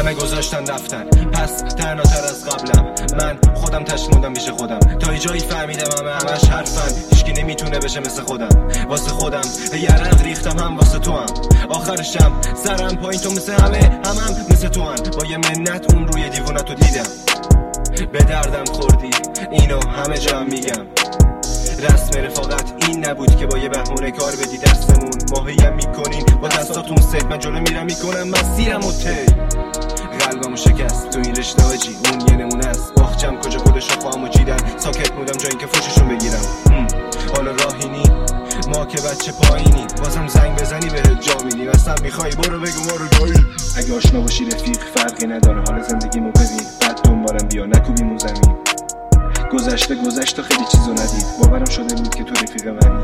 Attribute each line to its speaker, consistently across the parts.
Speaker 1: همه گذاشتن رفتن، پس تنهاتر از قبلم. من خودم تشموندم پیش خودم، تا یه جایی فهمیدم همش حرفن، هیچکی نمیتونه بشه مثل خودم. واسه خودم یه عرق ریختم، هم واسه تو هم. آخرشم سرم پایین، تو مثل همه مثل تو هم. با یه منت اون روی دیوونتو دیدم، به دردم خوردی، اینو همه جا میگم. رسم رفاقت این نبود که با یه بهونه کار بدی دستمون. ماهیم میکنین با دستاتون سید، من جلو میرم میکنم مسیرم و تی. قلبمو شکست تو این رشته هاجی، اون یه نمونه است. باخچم کجا خودشو خواهم چیدن، ساکت بودم جایی که فوششون بگیرم. حالا راهی نی ما که بچه پایینی، بازم زنگ بزنی بهت جا میدیم. اصلا میخوای برو بگو ما رو گایی.
Speaker 2: اگه آشنا باشی رفیق فرقی نداره، حال زندگیمو ببین بعد دنبالم بیا، نکوبیمون زمین. گذشته خیلی چیزو ندید، باورم شده بود که تو رفیق منی.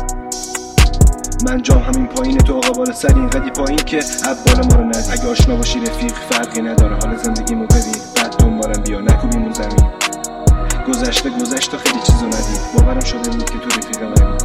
Speaker 2: من جام همین پایینه، تو آقا بالا سر اینقدی پایین که عبال ما رو ندید. اگه آشنا باشی رفیق فرقی نداره، حال زندگیمو ببین بعد دنبالم بیا، نکوبیمون زمین. گذشته خیلی چیزو ندید، باورم شده بود که تو رفیق منی.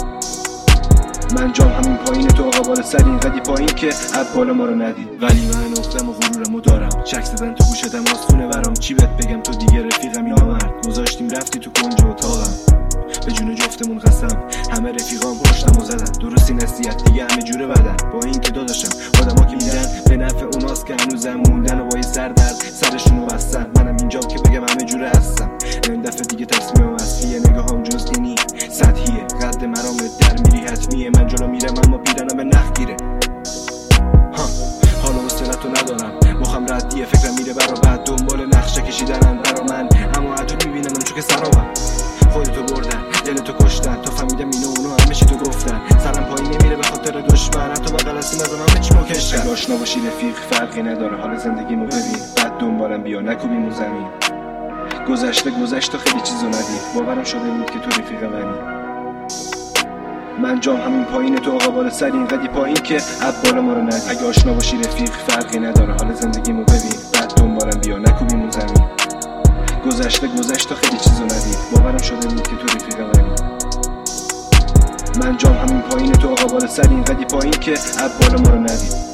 Speaker 2: من جام همین پایینه، تو آقا بالا سر اینقدی پایین که عبال ما رو ندید. ولی من افتم و غرورمو دارم، چک زدن تو گوشتم آسونه برام. چی بهت بگم تو دیگه رفیقم یا مرد، گذاشتیم رفتی تو کنج اتاقم. به جون جفتمون قسم، همه رفیقام پشتمو زدن. درستی نصیحت دیگه همه جوره بدن، با این که داداشم آدما که میدن به نفع اوناست که هنوزم موندن و با یه سردرد سرشونو بستن. منم اینجام که بگم همه جوره هستم. این دفعه دیگه تصمیمم اصلیه، نگاهام جز اینی سطحیه. قد مرامت در میری حتمیه، من جلو میرم اما پیرنم به نخ گیره. حالا حوصله‌تو ندارم، مخم ردیه، فکرم میره برا بعد دنبال نقشه کشیدنم برا من. اما عدو میبینم چون که سرابم خودتو بردن، دلتو کشتن، تا فهمیدم اینو اونو همه چی تو گفتن. سرم پایین نمیره به خاطر دشمن، حتی بغل هستیم از همه چی مکشن. اگه آشنا باشی رفیق فرقی نداره، حال زندگیمو ببین بعد دنبالم بیا، نکوبیمون زمین. گذشته خیلی چیزو ندید، باورم شده بود که تو رفیق منی. من جام همین پایینه، تو آقا بالا سر اینقدی پایین که عبال ما رو ندید. اگه آشنا باشی رفیق فرقی نداره، حال زندگیمو ببین بعد دنبالم بیا، نکوبیمون زمین. گذشته خیلی چیزو ندید، باورم شده بود که تو رفیق منی. من جام همین پایینه، تو آقا بالا سر اینقدی پایین که عبال ما رو ندید.